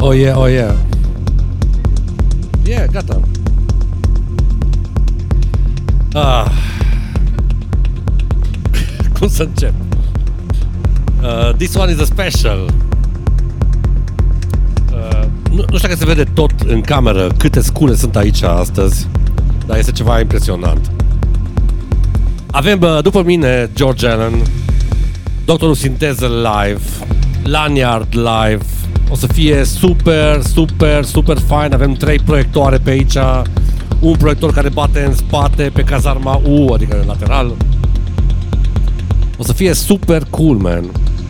Oh yeah, oh yeah. Yeah, gata. Cum să încep? This one is a special. Nu știu dacă se vede tot în cameră câte scule sunt aici astăzi, dar este ceva impresionant. Avem după mine George Allen, Doctorul Sinteză live, Lanyard live. O să fie super, super, super fain. Avem 3 proiectoare pe aici. Un proiector care bate în spate pe cazarma U, adică în lateral. O să fie super cool, man.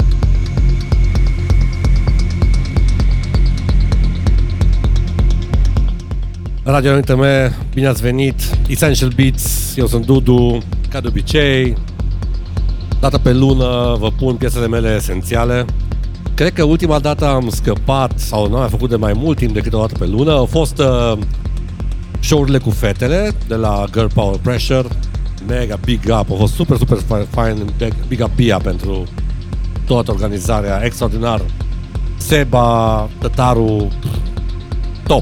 Radio NTM, bine ați venit. Essential Beats, eu sunt Dudu, ca de obicei. Data pe lună vă pun piesele mele esențiale. Cred că ultima dată am scăpat, sau nu am făcut de mai mult timp decât o dată pe lună, au fost show-urile cu fetele de la Girl Power Pressure. Mega big up, a fost super, super fine. Big up Pia pentru toată organizarea, extraordinar. Seba, Tătaru, top.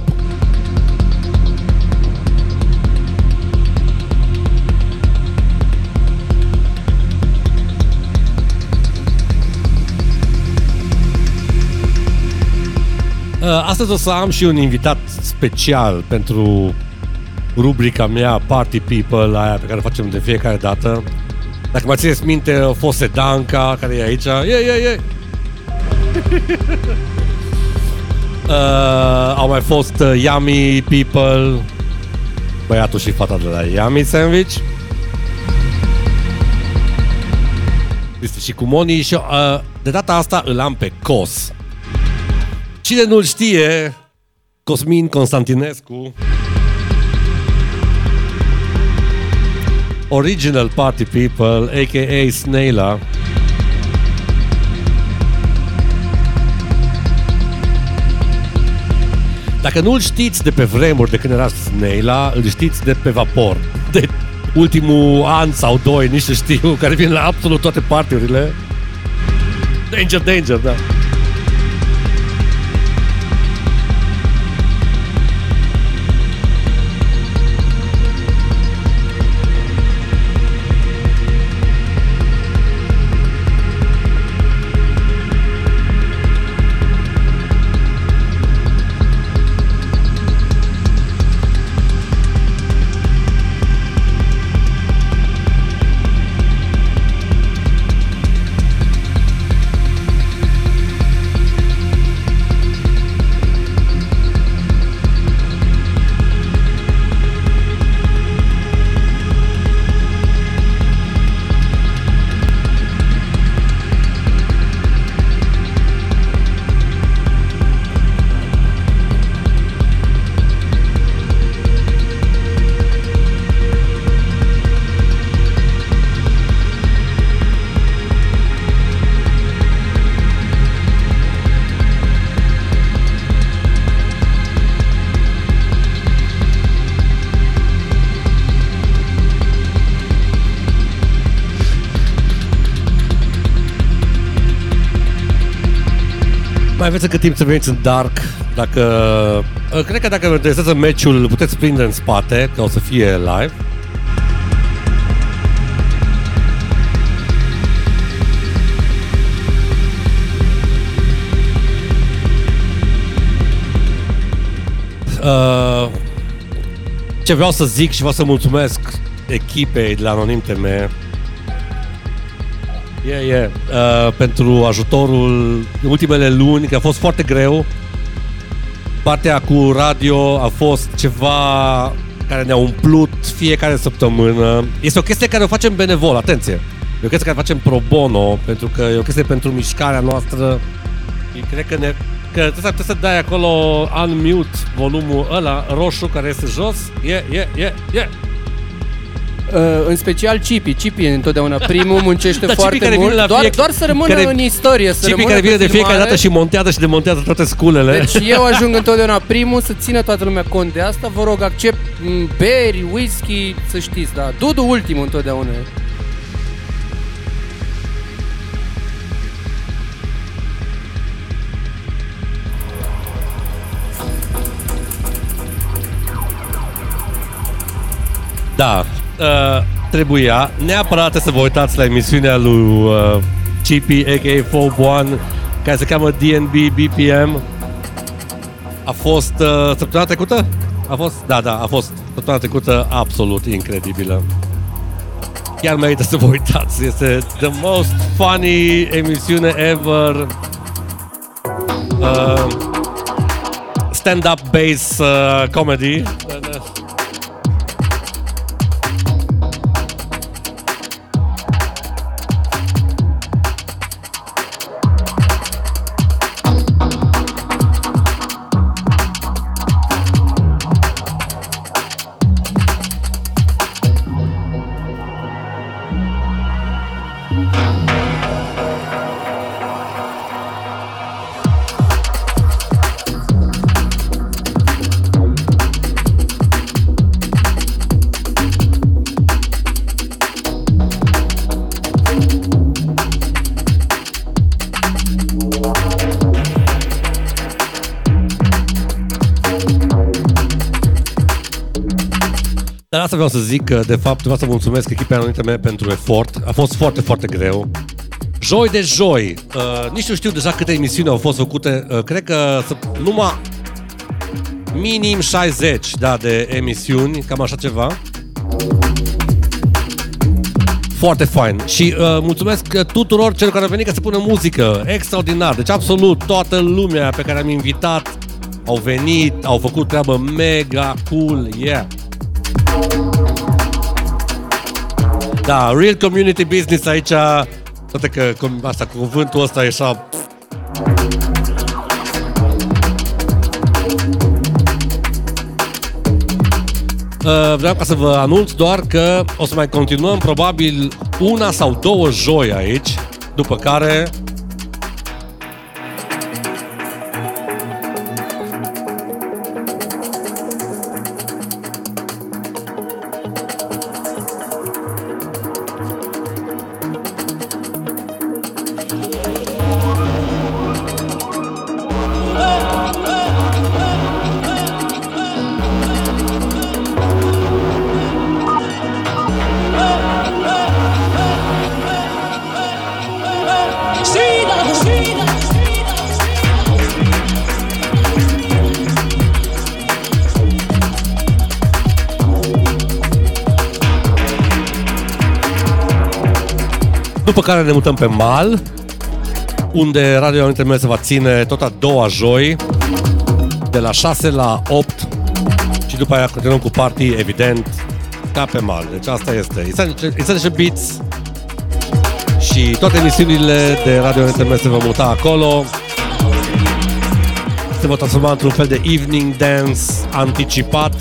Astăzi o să am și un invitat special pentru rubrica mea Party People, aia pe care o facem de fiecare dată. Dacă mai țineți minte, a fost Sedanca, care e aici. Au mai fost Yummy People, băiatul și fata de la Yummy Sandwich. Este și cu Moni și de data asta îl am pe Cos. Cine nu-l știe, Cosmin Constantinescu, Original Party People, a.k.a. Snaila. Dacă nu-l știți de pe vremuri de când era Snaila, îl știți de pe Vapor. De ultimul an sau 2, nici nu știu, care vine la absolut toate partiurile. Danger, da. Mai aveți cât timp să veniți în Dark. Cred că dacă vă interesează meciul, îl puteți prinde în spate, că o să fie live. Ce vreau să zic și vreau să mulțumesc echipei de la Anonim TM. Pentru ajutorul în ultimele luni, că a fost foarte greu. Partea cu radio a fost ceva care ne-a umplut fiecare săptămână. Este o chestie care o facem benevol, atenție. E o chestie care o facem pro bono, pentru că e o chestie pentru mișcarea noastră. Cred că trebuie să dai acolo unmute volumul ăla roșu care este jos. În special Cipi întotdeauna primul muncește foarte mult, doar să rămână în istorie, să Cipi care vine de fiecare dată și montează și demontează toate sculele. Deci eu ajung întotdeauna primul, să țină toată lumea cont de asta. Vă rog, accept beri, whisky, să știți, da. Dudu ultimul întotdeauna. Da, trebuia neapărat să vă uitați la emisiunea lui Chippy, a.k.a. Phobe One, care se cheamă DNB BPM. A fost săptămâna trecută? A fost săptămâna trecută absolut incredibilă. Chiar merită să vă uitați. Este the most funny emisiune ever. Stand-up bass comedy. Dar asta vreau să zic că, de fapt, vreau să mulțumesc echipei anonite mele pentru efort. A fost foarte, foarte greu. Joi de joi. Nici nu știu deja câte emisiuni au fost făcute. Cred că numai minim 60 de emisiuni, cam așa ceva. Foarte fain. Și mulțumesc tuturor celor care au venit ca să pună muzică. Extraordinar. Deci absolut toată lumea pe care am invitat au venit, au făcut treabă mega cool. Yeah. Da, real community business aici, toate că asta, cuvântul ăsta e așa. Vreau ca să vă anunț doar că o să mai continuăm probabil 1 sau 2 joi aici, după care ne mutăm pe mal, unde Radio Anonite Mele se va ține tot a doua joi, de la 6 la 8, și după aia continuăm cu party, evident, ca pe mal. Deci asta este Essential Beats și toate emisiunile de Radio Anonite Mele se vor muta acolo. Se vor transforma într-un fel de evening dance anticipat.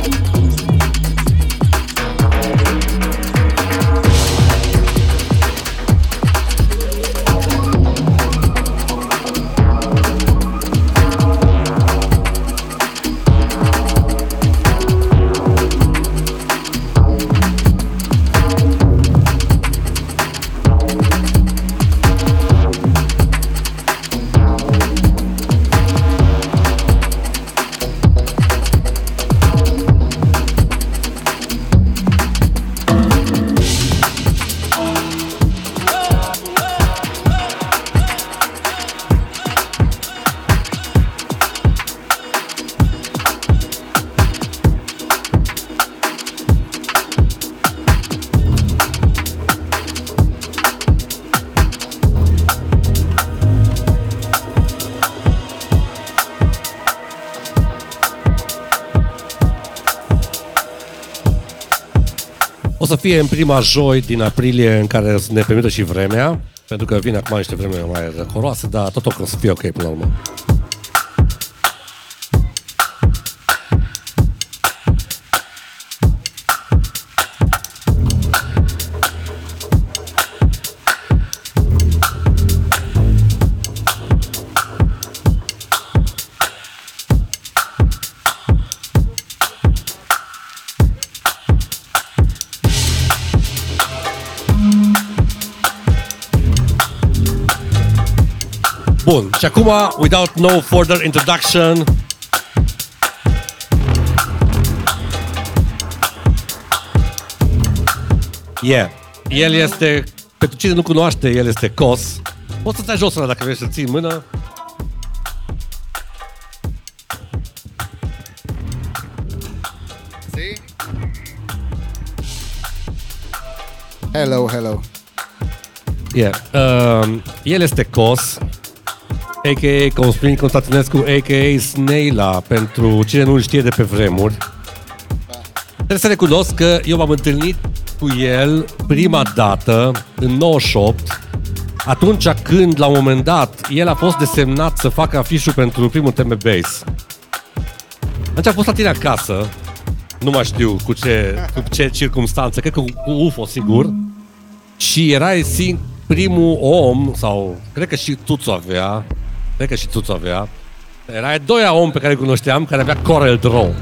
O să fie în prima joi din aprilie în care ne permită și vremea, pentru că vine acum niște vreme mai răcoroase, dar tot o să fie ok până la urmă. Bun, și acum, without no further introduction, Yeah. El este, pentru cine nu cunoaște, el este Cos. Poți să stai jos ăla dacă vrei să ții în mână. See? Hello. Yeah. El este Cos, a.k.a. Cosmin Constantinescu, a.k.a. Snaila, pentru cine nu-l știe de pe vremuri. Trebuie să recunosc că eu m-am întâlnit cu el prima dată în 98, atunci când, la un moment dat, el a fost desemnat să facă afișul pentru primul TM Bass. Atunci a fost la tine acasă, nu mai știu cu ce circumstanță, cred că cu UFO, sigur, și erai primul om, sau cred că și Tuțu avea, era a doilea om pe care îl cunoșteam, care avea Corel Draw.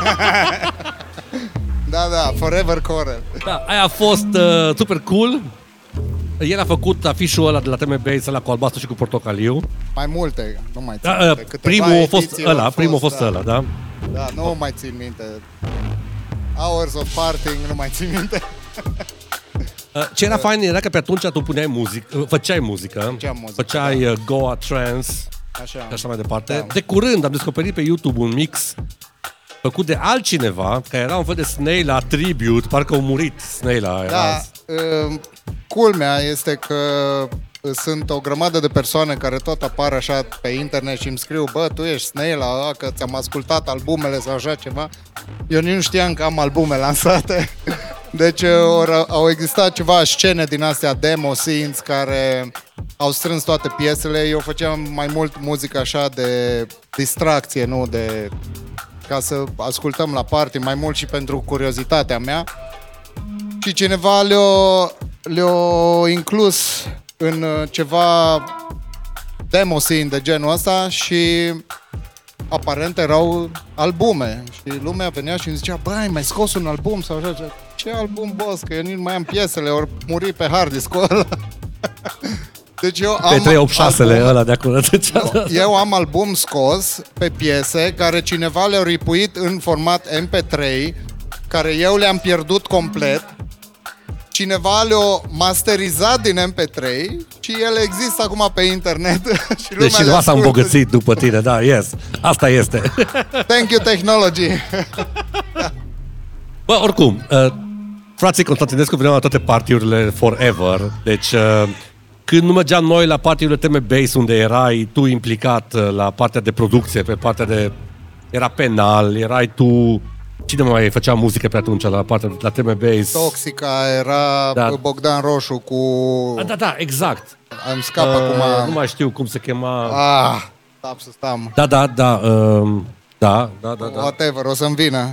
Da, Forever Corel. Da, aia a fost super cool. El a făcut afișul ăla de la TM Bass, ăla cu albastru și cu portocaliu. Mai multe, nu mai țin Da, minte. primul a fost ăla, da? Da, nu mai țin minte. Hours of Parting, nu mai țin minte. Ce era fain era că pe atunci tu puneai muzică, făceai muzică, făceai Goa Trance și așa mai departe. Da. De curând am descoperit pe YouTube un mix făcut de altcineva, care era un fel de Snaila tribute, parcă au murit Snaila. Da, culmea este că sunt o grămadă de persoane care tot apar așa pe internet și îmi scriu: bă, tu ești Snaila, că ți-am ascultat albumele sau așa ceva. Eu nici nu știam că am albume lansate. Deci au existat ceva scene din astea, demo scenes, care au strâns toate piesele. Eu făceam mai mult muzică așa de distracție, nu de... ca să ascultăm la party, mai mult și pentru curiozitatea mea. Și cineva le-a inclus în ceva demo scene de genul ăsta și aparent erau albume. Și lumea venea și îmi zicea: bă, ai mai scos un album sau așa? Ce album, boss? Că eu nici nu mai am piesele, ori muri pe hard disk-ul ăla. Deci eu am 386-le ăla de acolo. Eu am album scos pe piese care cineva le-a ripuit în format MP3, care eu le-am pierdut complet. Cineva le-a masterizat din MP3 și ele există acum pe internet. Și deci cineva s-a îmbogățit după tine, da, yes. Asta este. Thank you, technology. Bă, oricum, frații Constantinescu veneau la toate partiurile forever, deci când nu mergeam noi la partiurile TM Bass, unde erai tu implicat la partea de producție, pe partea de... era penal, erai tu... Cine mai făcea muzică pe atunci la partea la TM Bass? Toxica, era da. Bogdan Roșu cu... Da, exact. Îmi scap acum... Nu mai știu cum se chema... Stam. Da. Whatever, o să-mi vină.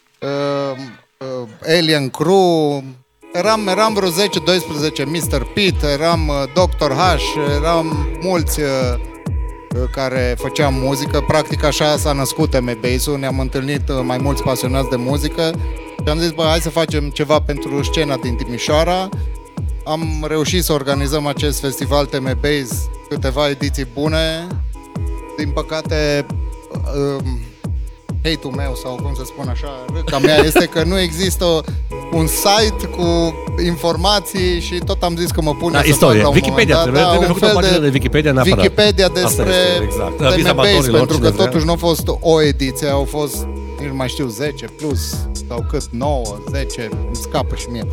Alien Crew... Eram vreo 10-12 Mr. Pete, eram Dr. H, eram mulți care făceam muzică. Practic așa s-a născut TM Bass-ul, ne-am întâlnit mai mulți pasionați de muzică și am zis: bă, hai să facem ceva pentru scena din Timișoara. Am reușit să organizăm acest festival TM Bass, câteva ediții bune. Din păcate, hate-ul meu, sau cum să spun așa, râca mea, este că nu există un site cu informații și tot am zis că mă pune să fac la un Wikipedia, moment dat. trebuie făcut o pagină de Wikipedia neapărat. Wikipedia despre TM Bass, pentru că totuși nu a fost o ediție, au fost, nu mai știu, 10 plus, sau cât, 9, 10, îmi scapă și mie.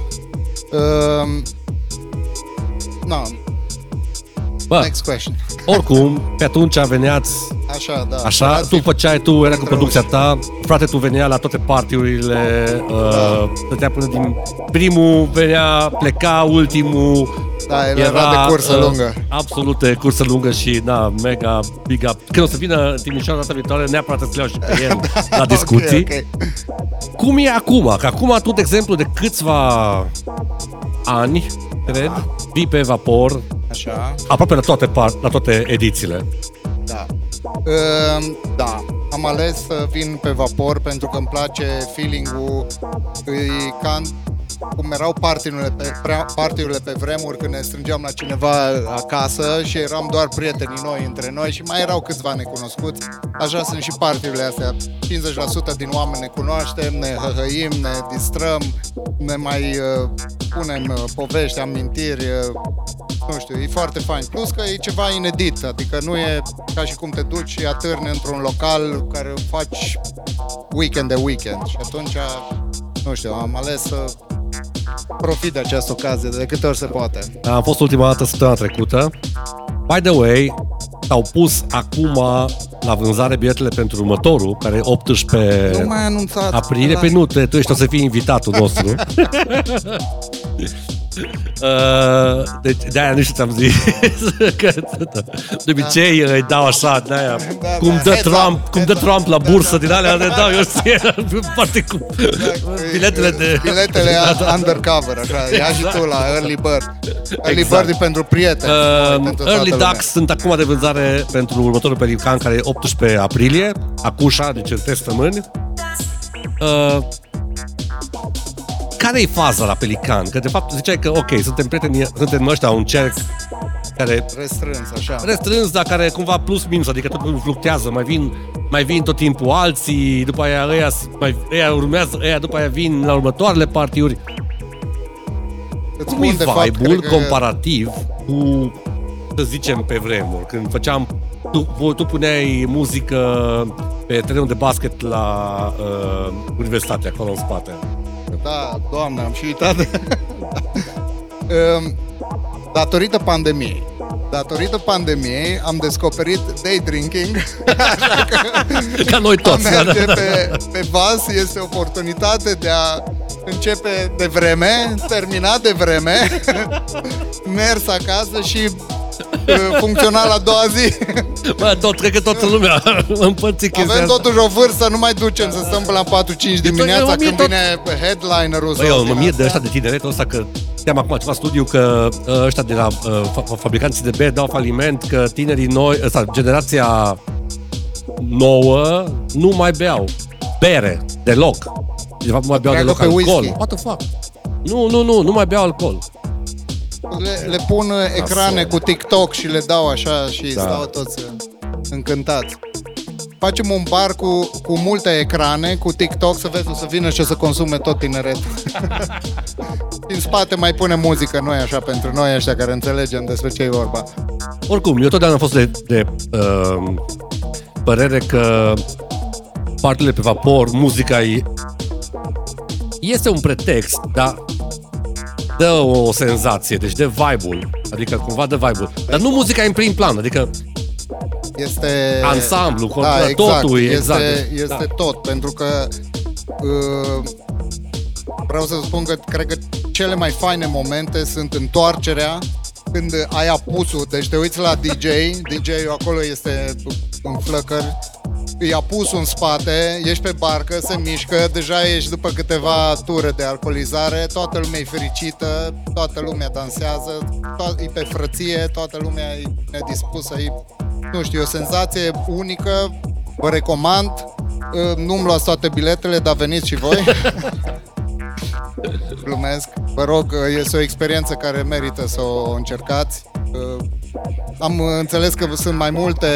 Next question. Oricum, pe atunci veneați Așa, tu era cu producția ta, frate, tu venea la toate partiurile, stătea până din primul, venea, pleca, ultimul. Da, era de cursă lungă. Absolut de cursă lungă și, mega big up. Când o să vină Timișoara data viitoare, neapărat să-ți iau și pe el la discuții. Okay. Cum e acum? Că acum tu, de exemplu, de câțiva ani, cred, vii pe Vapor, așa, aproape la toate edițiile. Da. Da, am ales să vin pe Vapor pentru că îmi place feeling-ul, cum erau partiurile pe vremuri, când ne strângeam la cineva acasă și eram doar prietenii noi între noi și mai erau câțiva necunoscuți. Așa sunt și partiurile astea. 50% din oameni ne cunoaștem, ne hăhăim, ne distrăm, ne mai punem povești, amintiri, nu știu, e foarte fain. Plus că e ceva inedit, adică nu e ca și cum te duci și atârni într-un local care faci weekend de weekend și atunci, nu știu, am ales să profit de această ocazie de câte ori se poate. Am fost ultima dată săptămâna trecută. By the way, s-au pus acum la vânzare biletele pentru următorul, care e 18 Nu mai anunțat. aprilie. Pe nu, tu ești o să fii invitatul nostru. Deci de-aia nu știu ți-am zis că de obicei îi dau așa de-aia, cum dă Trump la bursă din alea, le dau eu parte cu biletele undercover, așa, ia și tu la Early Bird. Early Bird e pentru prieteni. Early Ducks sunt acum de vânzare pentru următorul pelican, care e 18 aprilie, acușa, deci în 3 săptămâni. Care e faza la Pelican? Că de fapt ziceai că ok, suntem prieteni, suntem ăștia un cerc care restrâns, dar care cumva plus minus, adică tot fluctuează, mai vin tot timpul alții, după aia ăia urmează, ăia după aia vin la următoarele partiuri. Cum e vibe-ul comparativ cu, să zicem, pe vremuri, când făceam, tu puneai muzică pe terenul de basket la universitate, acolo în spate. Da, Doamne, am și uitat. Datorită pandemiei am descoperit day drinking. Așa că ca noi toți. A merge pe vas este oportunitate de a începe de vreme, termina de vreme, mers acasă și funcționa la doua zi. Bă, cred că toată lumea împărțit chestia Avem asta. totuși o vârstă, nu mai ducem să stăm până la 4-5 dimineața când vine headlinerul. Băi, eu mă mir de ăștia de tineretul ăsta, că știam acum ceva studiu că ăștia de la fabricanții de bere dau faliment, că tinerii noi, generația nouă, nu mai beau bere deloc. De fapt nu mai beau deloc alcool. Whisky. What the fuck? Nu mai beau alcool. Le pun ecrane cu TikTok și le dau așa și stau toți încântați. Facem un bar cu multe ecrane, cu TikTok, să vezi, o să vină și o să consume tot tineretul. În spate mai punem muzică noi așa pentru noi ăștia care înțelegem despre ce e vorba. Oricum, eu totdeauna am fost de părere că partiile pe vapor, muzica este un pretext, dar dă o senzație, deci de vibe-ul, adică cumva de vibe-ul, dar nu muzica în prim plan, adică este ansamblu, exact, totul este tot, pentru că vreau să spun că cred că cele mai faine momente sunt întoarcerea când ai apusul, deci te uiți la DJ-ul acolo este în flăcări, îi apusul în spate, ești pe barcă, se mișcă, deja ești după câteva ture de alcoolizare, toată lumea e fericită, toată lumea dansează, e pe frăție, toată lumea e nedispusă, nu știu, e o senzație unică, vă recomand, nu-mi luați toate biletele, dar veniți și voi. Glumesc. Vă rog, este o experiență care merită să o încercați. Am înțeles că sunt mai multe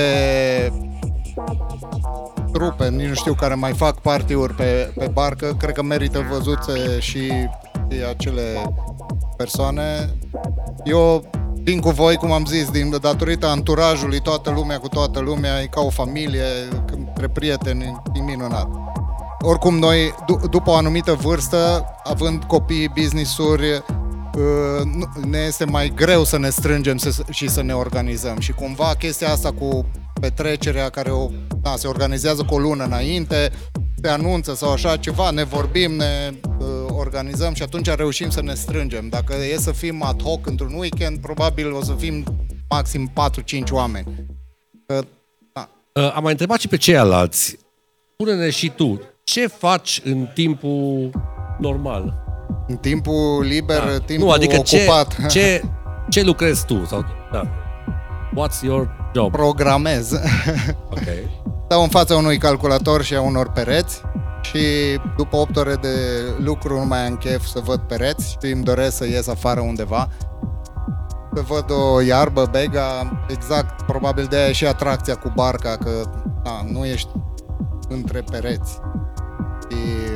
trupe, nici nu știu, care mai fac party-uri pe barcă. Cred că merită văzute și acele persoane. Eu vin cu voi, cum am zis, datorită anturajului, toată lumea cu toată lumea, e ca o familie, între prieteni, e minunat. Oricum noi, după o anumită vârstă, având copii, business-uri, ne este mai greu să ne strângem și să ne organizăm. Și cumva chestia asta cu petrecerea care se organizează cu o lună înainte, se anunță sau așa ceva, ne vorbim, ne organizăm și atunci reușim să ne strângem. Dacă e să fim ad hoc într-un weekend, probabil o să fim maxim 4-5 oameni. Am mai întrebat și pe ceilalți. Spune-ne și tu, ce faci în timpul normal? În timpul liber, timpul nu, adică ocupat. Ce lucrezi tu? Sau, what's your job? Programez. Ok. Stau în fața unui calculator și a unor pereți și după 8 ore de lucru nu mai am chef să văd pereți și îmi doresc să ies afară undeva, să văd o iarbă, bega, exact, probabil de aia e și atracția cu barca, că nu ești între pereți. Și,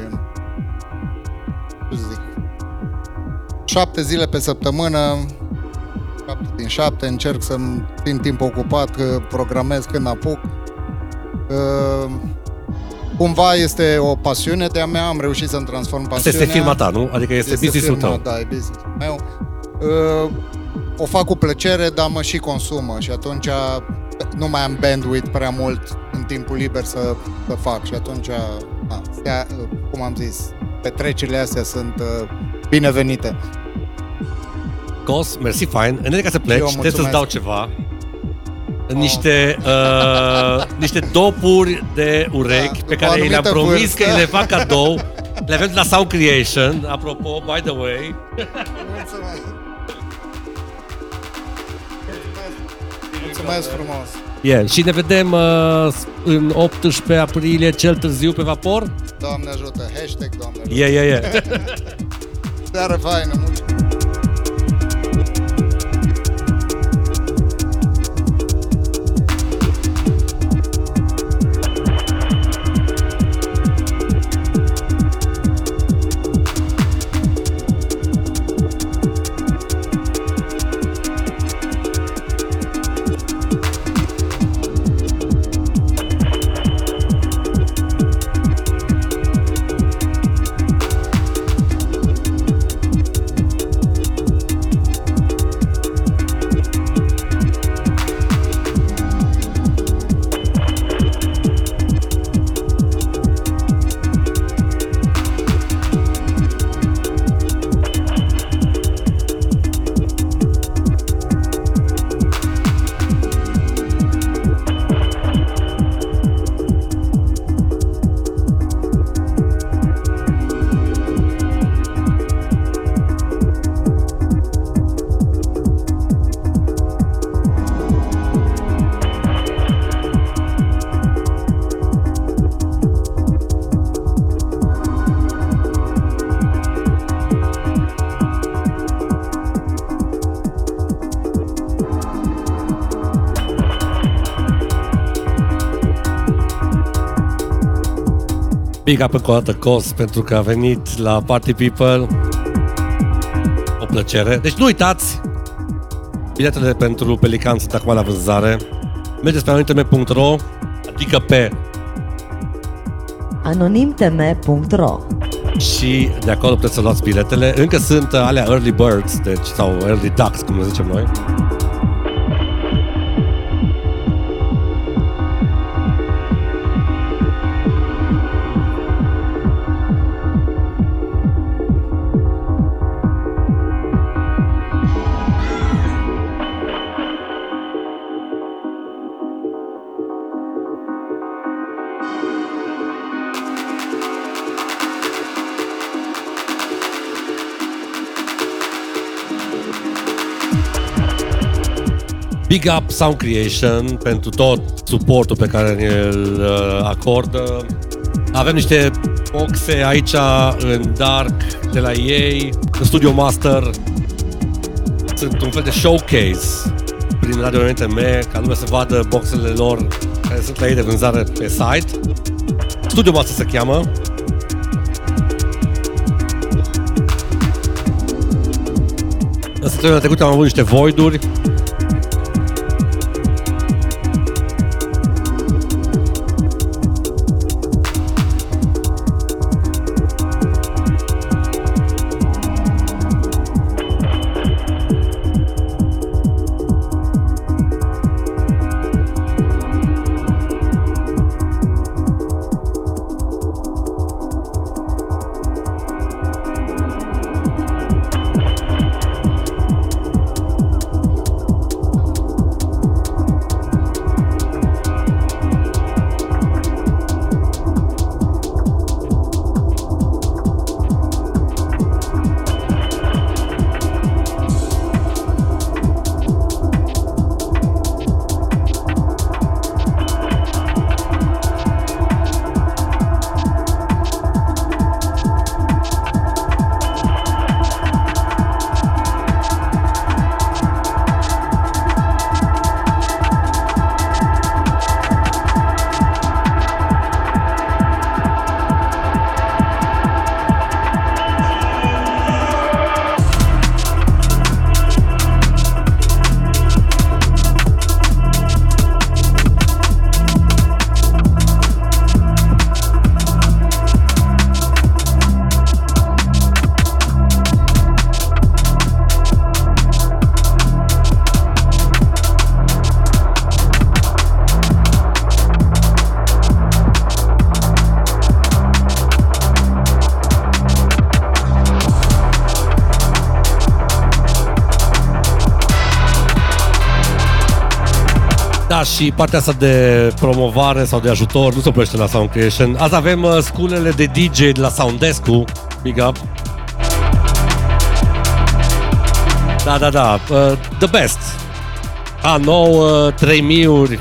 ce să zic, 7 zile pe săptămână, 7 din 7, încerc să-mi țin timp ocupat, că programez când apuc. Cumva este o pasiune de-a mea, am reușit să-mi transform pasiunea. Asta este firma ta, nu? Adică este business-ul tău. Da, e business-ul meu. O fac cu plăcere, dar mă și consumă și atunci nu mai am bandwidth prea mult în timpul liber să fac și atunci, cum am zis, petrecerile astea sunt binevenite. Cos, mersi, fain. Înainte ca să pleci, trebuie să-ți dau ceva. Niște dopuri de urechi pe care le-am promis că le fac cadou. Le avem de la Sound Creation, apropo, by the way. Mulțumesc frumos. Yeah. Și ne vedem în 18 aprilie, cel târziu, pe Vapor. Doamne ajută, hashtag Doamne ajută. Yeah. Seară faină, mulțumesc. Big up încă o dată, Cos, pentru că a venit la Party People. O plăcere. Deci nu uitați, biletele pentru Pelican sunt acum la vânzare. Mergeți pe anonimtm.ro, adică pe anonimtm.ro și de acolo puteți să luați biletele. Încă sunt alea early birds, deci, sau early ducks, cum le zicem noi. Big up Sound Creation pentru tot suportul pe care ne-l acordă. Avem niște boxe aici în dark de la ei, în Studio Master. Sunt un fel de showcase prin Radio NTM, ca lumea să vadă boxele lor care sunt la ei de vânzare pe site. Studio Master se cheamă. În săptămâna trecută am avut niște voiduri. Da, și partea asta de promovare sau de ajutor nu se oprește la Sound Creation. Azi avem sculele de DJ de la Soundescu. Big up. Da. The best. A9, 3000-uri.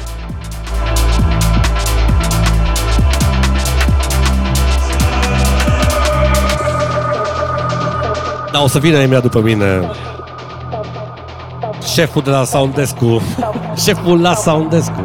Da, o să vină imediat după mine șeful de la Soundescu. Șeful la Soundescu.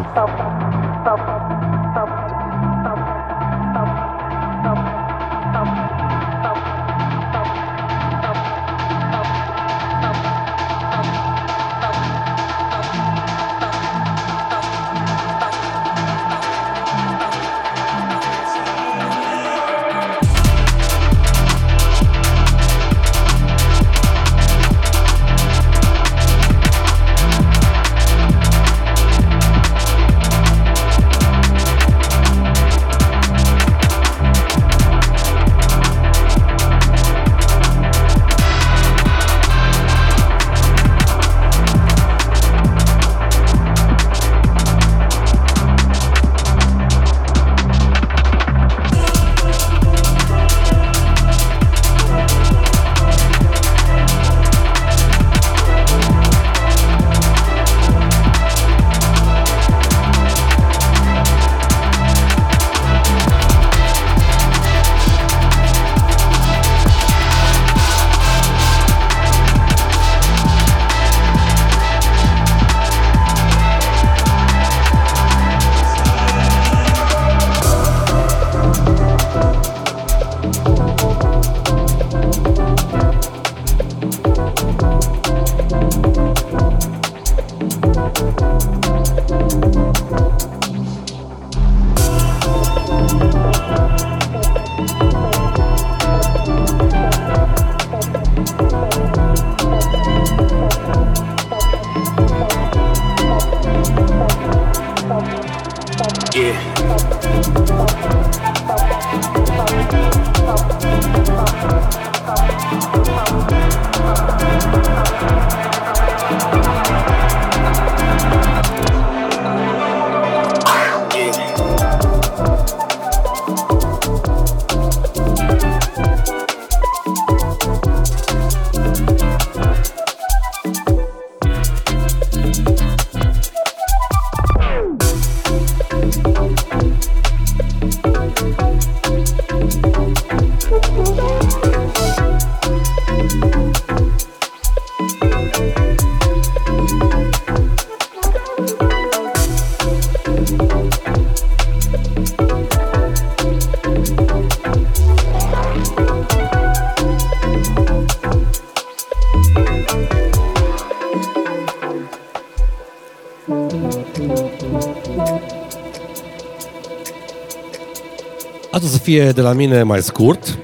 Asta o să fie de la mine mai scurt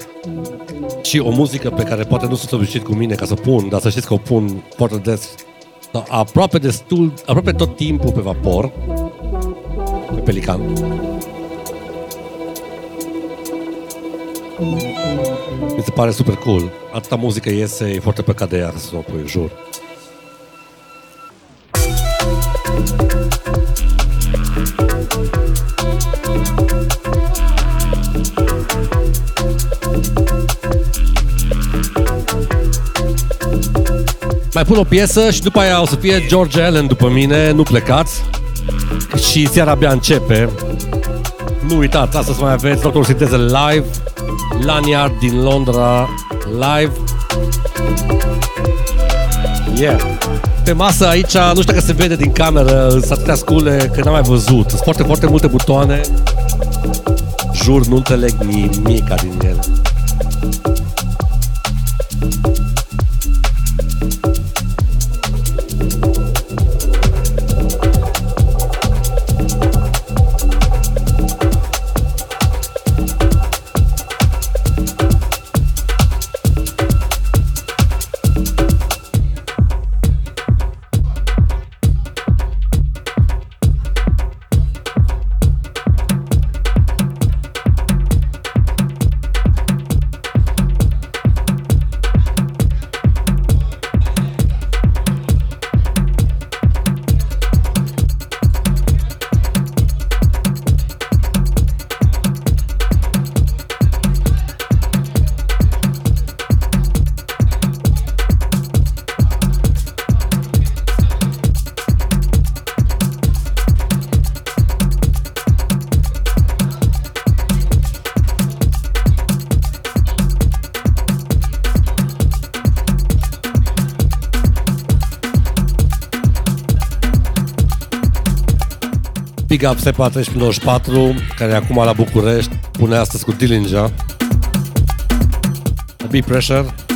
și o muzică pe care poate nu sunt obișnuit cu mine ca să pun, dar să știți că o pun foarte des, aproape tot timpul pe Vapor, pe Pelican. Mi se pare super cool. Atâta muzică iese, e foarte păcat de ea să o pui, jur. Mai pun o piesă și după aia o să fie George Allen după mine, nu plecați. Și seara abia începe. Nu uitați, astăzi mai aveți Doctor Sinteză live, Lanyard din Londra live. Yeah. Pe masă aici, nu știu dacă se vede din cameră, sunt atâtea scule că n-am mai văzut. Sunt foarte, foarte multe butoane. Jur, nu înțeleg nimica din ele. Big Up Sepa 1394, care e acum la București, pune astăzi cu Dillinger. Big Pressure.